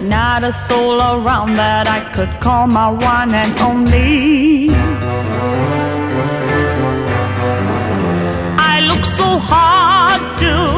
not a soul around that I could call my one and only. I look so hard to